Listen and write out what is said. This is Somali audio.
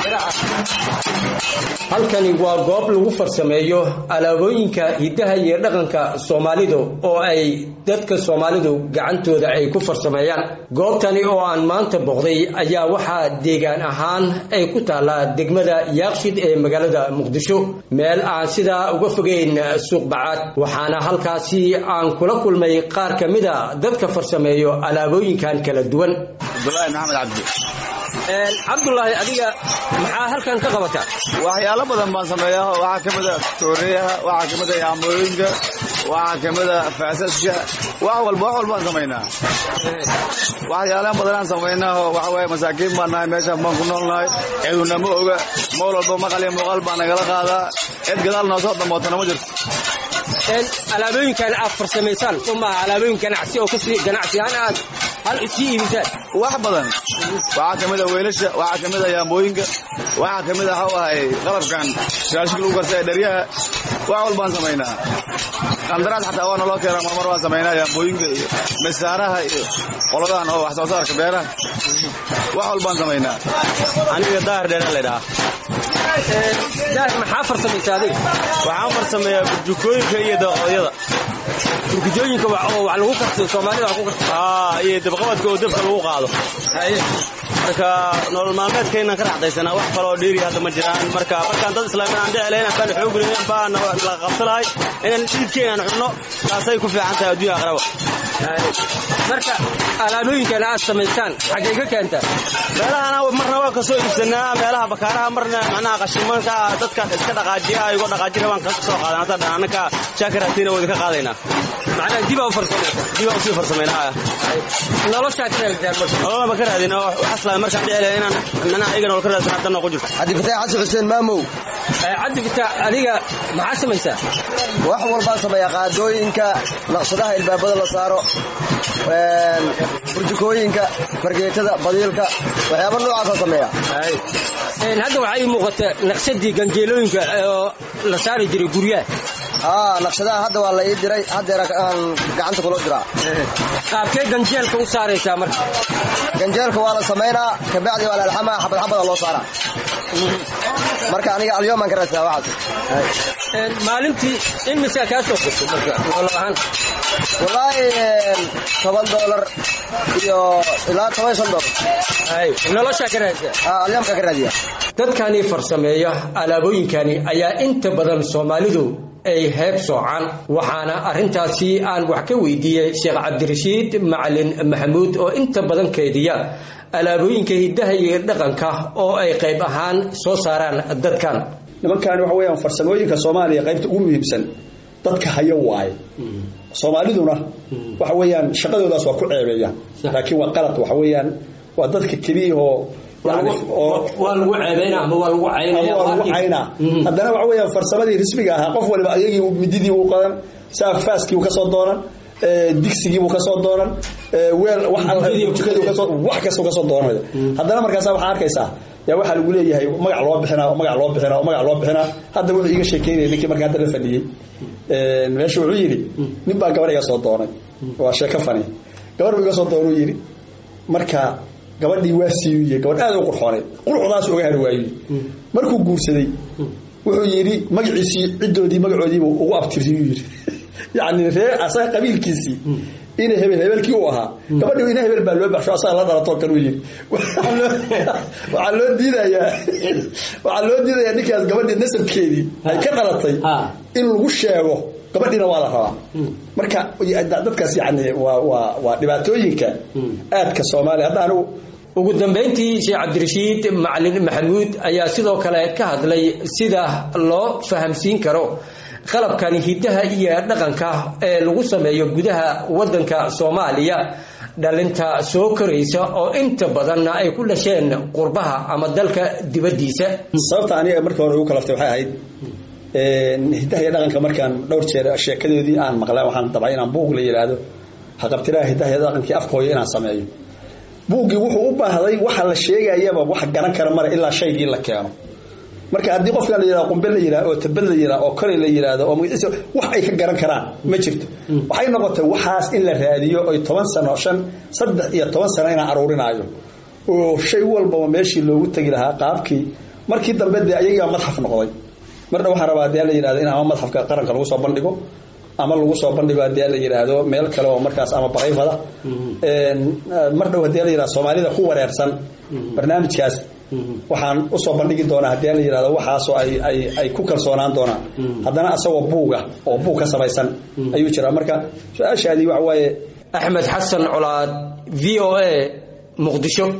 halkani waa goob lagu farsameeyo alaabooyinka hidaha iyo dhaqanka Soomaalidu oo ay dadka Soomaalidu gacantooda ay ku farsameeyaan goobtani oo aan maanta booqday ayaa waxa deegaan ahaan ay ku taala degmada Yaaqshid ee magaalada Muqdisho meel aan sida uga fogeyn suuq bacaad waxaana halkaasi aan kula kulmay qaar kamida dadka farsameeyo alaabooyinkan kala duwan Abdullahi Maxamed Cabdi Abdullahi adiga maxaa halkan ka qabata waxyaalo badan baan sameeyaa waxa kamida tooriyaha waxa kamida yaamooyinka waxa kamida faasaska wax walba aan sameeynaa waxyaalo badan aan sameeynaa waxa way masaakiin baan nahay meesha baan ku noolnahay eeduna ma oga mool walba maqal iyo muuqaal baan nagala qaadaa cid gadaal noo soo dhamootana ma jirto alaabooyinkan aad farsameysaan uma alaabooyin ganacsi oo ganacsi ahaan hal isii iibisaan wax badan waxa kamida weelasha waxa kamida yaamooyinka waxa kamida qalabkan shaashka lagu gartay dhariyaha wax walba aan sameeynaa qandaraad xataa waa noo keenaa mar waa sameeynaa yaamooyinka iyo misaaraha iyo qoladan oo wax soo saarka beeraha wax walba aan sameeynaa aniga daar dheer leedahay daar maxaa farsamaysaa adiga waxaan farsameeyaa burjukooyinka iyo daqooyada burjukooyinka wax lagu karto Soomaalida wax ku karto iyo dabqabadka oo dabka lagu qaado marka nolol maalmeedkeena ka raxdaysanaa wax kale oo dheeri hadda ma jiraan markaan dad islaamiin aan dhexleen aan xoog leeyahay baan la qabsanahay inaan diidkeenan cunno taasay ku fiican tahay adduunka aqraba marka alaabooyinkan aad sameysaan xagee ka keentaa meelaha marna waa ka soo iibsanaa meelaha bakaaraha marna macnaha qashimanka dadka iska dhaqaajiya ay uga dhaqaajin rabaan ka soo qaadanaa tan anaka shaakiratiina wada ka qaadayna macnaha dib u farsameynaa nolosha nolol ma ka raadina asla markaan dhexleen inaan macnaha ayagana wal ka raadsan tan ku jirto Cabdi Fataax Xasan Xuseen Maamow Cabdi Fataax adiga maxaa sameeysaa wax walba sameeya qaadooyinka naqshadaha ilbaabada la saaro burjukooyinka fargeetada badiilka waxyaabo noocaas ah sameeya hadda waxay muuqataa naqshadii ganjeelooyinka oo la saari jiray guryaha naqshadaha hadda waa la ii diray hadda aan gacanta kula diraa qaabkee ganjeelka u saaraysaa marka ganjeelka waa la sameeynaa ka bacdi waa la alxama xabad loo saaraa marka aniga alyooman ka raadsaa waxaas maalintii in miska ka soo qabto marka wallahi wallahi $10 iyo ilaa $15 nolosha ka raadsaa alyoomka ka raadiya dadkani farsameeya alaabooyinkani ayaa inta badan Soomaalidu ay heeb soocan waxaana arintaasi aan wax ka weydiiyay Sheekh Cabdirashiid Macalin Maxamuud oo inta badan keediya alaabooyinka hidaha iyo dhaqanka oo ay qayb ahaan soo saaraan dadkan nimankan waxa weeyaan farsamooyinka Soomaaliya qaybta ugu muhiimsan dadka hayo waay Soomaaliduna waxa weeyaan shaqadoodaas waa ku ceebeeyaan laakiin waa qalad waxa weeyaan waa dadka kaliya oo waa lagu ceebeynaa ama waa lagu caynaa haddana waxa weeyaan farsamadii rismiga ahaa qof waliba ayagii mididii uu qadan saafaskii uu ka soo doonan digsigii uu ka soo doonan weel wax ka soo doonan haddana markaas waxa arkaysaa yaa waxa lagu leeyahay magac loo bixinaa hadda wuxuu iga sheekeeyay ninkii markaa hadda la fadhiyay meesha wuxuu yiri nin baa gabar iga soo doonay waa sheeko fani gabar iga soo doonay yiri marka gabadhii waa siiyay gabadh aad u qurxoonay qurxdaas uga harwaayay markuu guursaday wuxuu yiri magaciisii cidoodii magacoodii uu ugu abtiriyay yiri yaani ree asaa qabiilkiisii in hebelkii uu ahaa gabadhii in hebel baa loo baxsho asaa la dhalato kan uu yiri waxa loo diidayaa ninkaas gabadhii nasabkeedii ay ka dhalatay in lagu sheego gabadhina waa la rabaa marka dadkaas yaani waa dhibaatooyinka aadka Soomaaliya hadda anigu ugu dambeyntii Sheekh Cabdirashiid Macalin Maxamuud ayaa sidoo kale ka hadlay sida loo fahamsiin karo qalabkan hidaha iyo dhaqanka ee lagu sameeyo gudaha wadanka Soomaaliya dhalinta soo koraysa oo inta badan ay ku dhasheen qurbaha ama dalka dibadiisa sababta aniga markii hore ugu kalaftay waxay ahayd hidaha iyo dhaqanka markaan dhowr jeer sheekadoodii aan maqlay waxaan dabay inaan buug la yiraahdo haqabtiraha hidaha iyo dhaqanka afkooda inaan sameeyo buugi wuxuu u baahday waxa la sheegayaba wax garan kara mar ilaa shaygii la keeno marka hadii qofka la yiraahdo qumbe la yiraahdo oo tabal la yiraahdo oo kale la yiraahdo oo wax ay ka garan karaan ma jirto waxay noqotay waxaas in la raadiyo oo 10 sano 13 sano ina aruurinaayo oo shay walba meeshii loogu tagi lahaa qaabkii markii dambe dee ayagaa madxaf noqday marna waxaa rabaa hadii la yidhahdo in ama madxafka qaranka lagu soo bandhigo ama lagu soo bandhigo hadii la yidhaahdo meel kale oo markaas ama barayfada mar dhow hadii la yidhahdo Soomaalida ku wareersan barnaamijkaas waxaan u soo bandhigi doonaa hadii la yiraahdo waxaasoo ay ku kalsoonaan doonaan haddana asagoo buuga oo buug ka samaysan ayuu jiraa marka su'aashaadii waxa waaye Axmed Xasan Colaad VOA Muqdisho